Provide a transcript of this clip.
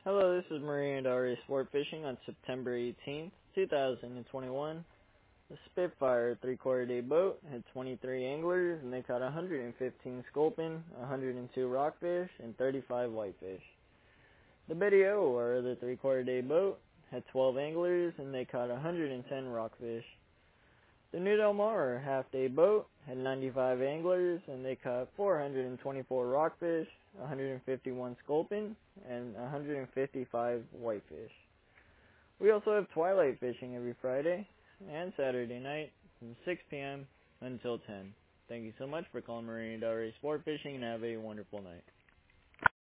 Hello, this is Marina Del Rey Sport Fishing on September 18th, 2021. The Spitfire 3/4 day boat had 23 anglers and they caught 115 sculpin, 102 rockfish, and 35 whitefish. The Betty O, or the 3/4 day boat, had 12 anglers and they caught 110 rockfish. The New Del Mar half-day boat had 95 anglers and they caught 424 rockfish, 151 sculpin, and 155 whitefish. We also have twilight fishing every Friday and Saturday night from 6 p.m. until 10. Thank you so much for calling Marina Del Rey Sport Fishing and have a wonderful night.